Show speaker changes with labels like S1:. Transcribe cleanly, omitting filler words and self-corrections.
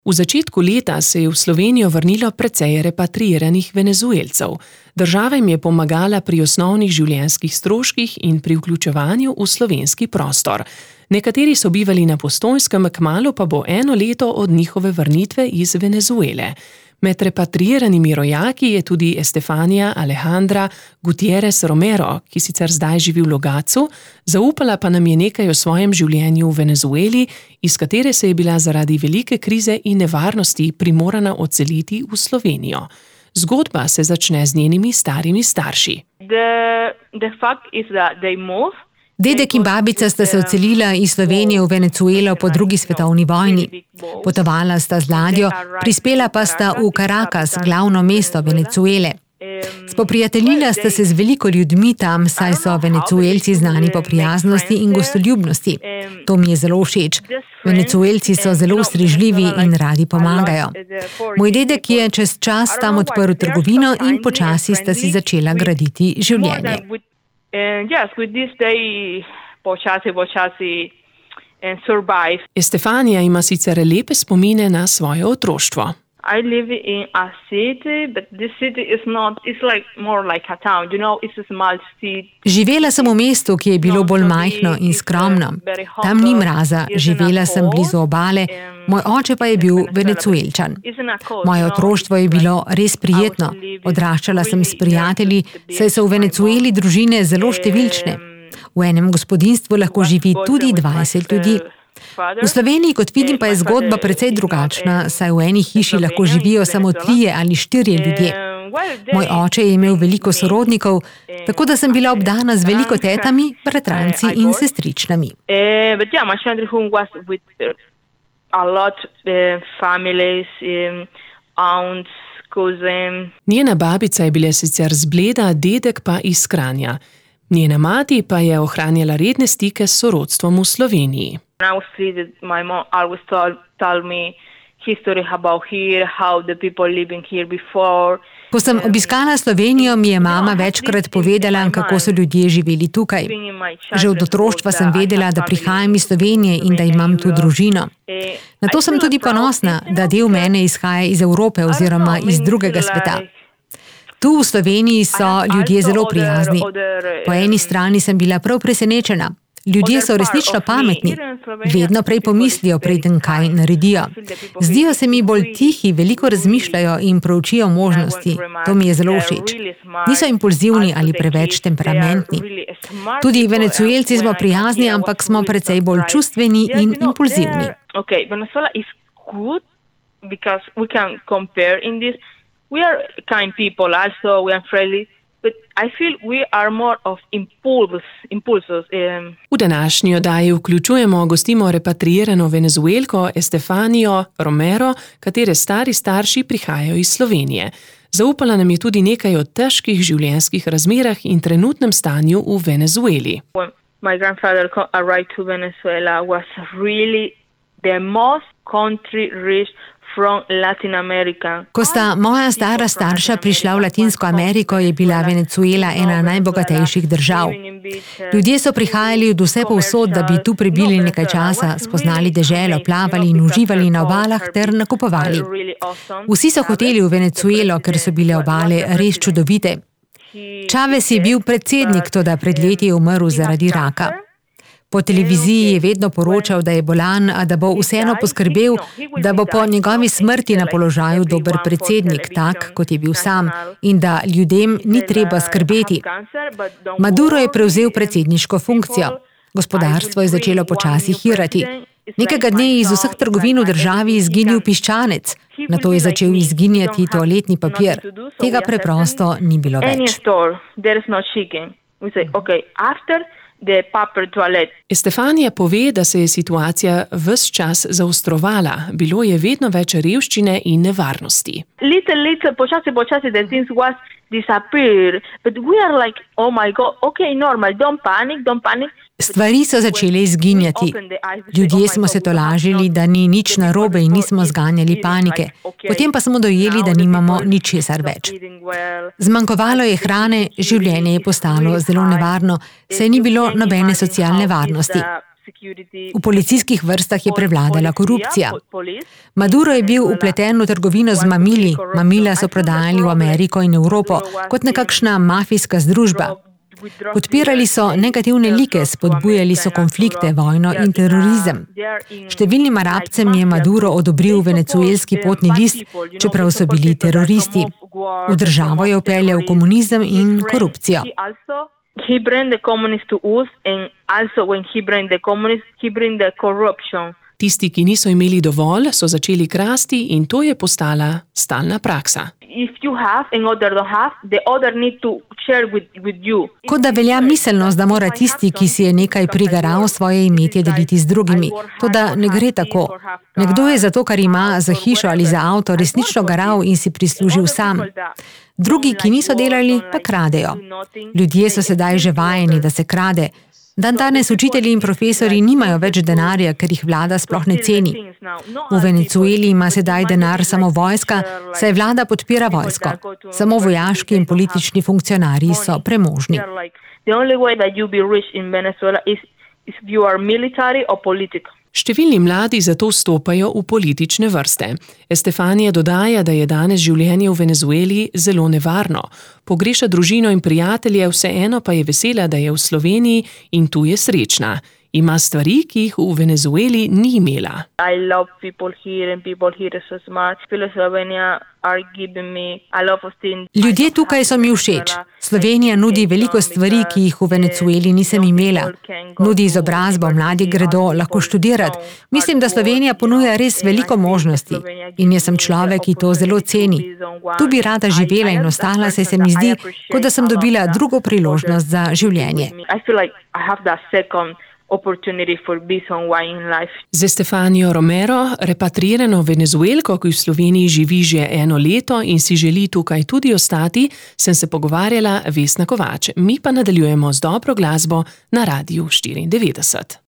S1: V začetku leta se je v Slovenijo vrnilo precej repatriiranih Venezuelcev. Država jim je pomagala pri osnovnih življenjskih stroških in pri vključevanju v slovenski prostor. Nekateri so bivali na Postojnskem, kmalu pa bo 1 leto od njihove vrnitve iz Venezuele. Med repatriiranimi rojaki je tudi Estefanija Alejandra Gutierrez Romero, ki sicer zdaj živi v Logatcu, zaupala pa nam je nekaj o svojem življenju v Venezueli, iz katere se je bila zaradi velike krize in nevarnosti primorana odseliti v Slovenijo. Zgodba se začne z njenimi starimi starši.
S2: The fact is that they moved.
S3: Dedek in babica sta se odselila iz Slovenije v Venezuelo po 2. svetovni vojni. Potovala sta z ladjo, prispela pa sta v Caracas, glavno mesto Venezuele. Spoprijateljila sta se z veliko ljudmi tam, saj so Venezuelci znani po prijaznosti in gostoljubnosti. To mi je zelo všeč. Venezuelci so zelo ustrežljivi in radi pomagajo. Moj dedek je čez čas tam odprl trgovino in počasi sta si začela graditi življenje.
S1: Estefanija ima sicer lepe spomine na svoje otroštvo.
S2: I live in a city, but this city is not, it's like more like a town, it's a small city.
S3: Živela sem v mestu, ki je bilo bolj majhno in skromno. Tam ni mraza, živela sem blizu obale, moj oče pa je bil Venezuelčan. Moje otroštvo je bilo res prijetno. Odraščala sem s prijatelji, saj so v Venezueli družine zelo številčne. V enem gospodinjstvu lahko živi tudi 20 ljudi. V Sloveniji, kot vidim, pa je zgodba precej drugačna, saj v eni hiši lahko živijo samo 3 ali 4 ljudje. Moj oče je imel veliko sorodnikov, tako da sem bila obdana z veliko tetami, bratranci in sestričnami.
S1: Njena babica je bila sicer z Bleda, dedek pa iz Kranja. Njena mati pa je ohranjala redne stike s sorodstvom v Sloveniji.
S2: When I was 3, my mom always told me history about here, how the people living here before.
S3: Ko sem obiskala Slovenijo, mi je mama večkrat povedala, kako so ljudje živeli tukaj. Že od otroštva sem vedela, da prihajam iz Slovenije in da imam tu družino. Na to sem tudi ponosna, da del mene izhaja iz Evrope oziroma iz drugega sveta. Tu v Sloveniji so ljudje zelo prijazni. Po eni strani sem bila prav presenečena. Ljudje so resnično pametni. Vedno prej pomislijo, preden kaj naredijo. Zdijo se mi bolj tihi, veliko razmišljajo in proučijo možnosti. To mi je zelo všeč. Niso impulzivni ali preveč temperamentni. Tudi Venezuelci smo prijazni, ampak smo precej bolj čustveni in impulzivni.
S2: Okay, Venezuela is good because we can compare in this. We are kind people also, we are friendly. But I feel we are more of impulses.
S1: V današnji oddaji vključujemo gostimo repatriirano Venezuelko Estefanijo Romero, katere stari starši prihajajo iz Slovenije. Zaupala nam je tudi nekaj o težkih življenjskih razmerah in trenutnem stanju v Venezueli.
S2: When my grandfather arrived to Venezuela was really the most country rich from Latin America.
S3: Ko sta moja stara starša prišla v Latinsko Ameriko, je bila Venezuela ena najbogatejših držav. Ljudje so prihajali od vse povsod, da bi tu prebili nekaj časa, spoznali deželo, plavali in uživali na obalah ter nakupovali. Vsi so hoteli v Venezuelo, ker so bile obale res čudovite. Chavez je bil predsednik, toda pred leti je umrl zaradi raka. Po televiziji je vedno poročal, da je bolan, a da bo vseeno poskrbel, da bo po njegovi smrti na položaju dober predsednik, tak, kot je bil sam, in da ljudem ni treba skrbeti. Maduro je prevzel predsedniško funkcijo. Gospodarstvo je začelo počasi hirati. Nekega dne je iz vseh trgovin v državi izginil piščanec, nato je začel izginjati toaletni papir. Tega preprosto ni bilo več.
S1: Estefanija pove, da se je situacija ves čas zaostrovala, bilo je vedno več revščine in nevarnosti.
S2: Little, počasi, the things was disappear, but we are like, oh my God, okay, normal, don't panic.
S3: Stvari so začele izginjati. Ljudje smo se tolažili, da ni nič narobe in nismo zganjali panike. Potem pa smo dojeli, da nimamo ničesar več. Zmanjkovalo je hrane, življenje je postalo zelo nevarno, saj ni bilo nobene socialne varnosti. V policijskih vrstah je prevladala korupcija. Maduro je bil vpleten v trgovino z mamili. Mamila so prodajali v Ameriko in Evropo kot nekakšna mafijska združba. Podpirali so negativne like, spodbujali so konflikte, vojno in terorizem. Številnim Arabcem je Maduro odobril venezuelski potni list, čeprav so bili teroristi. V državo je vpeljal komunizem in korupcijo.
S2: He bring the communists to us, and also when he bring the communists, he bring the corruption.
S1: Tisti, ki niso imeli dovolj, so začeli krasti in to je postala stalna praksa.
S2: If you have and other don't have, the other need to share with you.
S3: Kot da velja miselnost, da mora tisti, ki si je nekaj prigaral, svoje imetje deliti z drugimi. Toda ne gre tako. Nekdo je zato, kar ima za hišo ali za avto, resnično garal in si prislužil sam. Drugi, ki niso delali, pa kradejo. Ljudje so sedaj že vajeni, da se krade. Dandanes učitelji in profesori nimajo več denarja, ker jih vlada sploh ne ceni. V Venezueli ima sedaj denar samo vojska, saj vlada podpira vojsko. Samo vojaški in politični funkcionarji so premožni.
S1: Številni mladi zato vstopajo v politične vrste. Estefanija dodaja, da je danes življenje v Venezueli zelo nevarno. Pogreša družino in prijatelje, vseeno pa je vesela, da je v Sloveniji in tu je srečna. Ima stvari, ki jih v Venezueli ni imela.
S3: Ljudje tukaj so mi všeč. Slovenija nudi veliko stvari, ki jih v Venezueli nisem imela. Nudi izobrazbo, mladi gredo lahko študirati. Mislim, da Slovenija ponuja res veliko možnosti. In jaz sem človek, ki to zelo ceni. Tu bi rada živela in ostala, saj se mi zdi, kot da sem dobila drugo priložnost za življenje.
S1: Z Estefanijo Romero, repatriirano Venezuelko, ki v Sloveniji živi že 1 leto in si želi tukaj tudi ostati, sem se pogovarjala Vesna Kovač. Mi pa nadaljujemo z dobro glasbo na Radiu 94.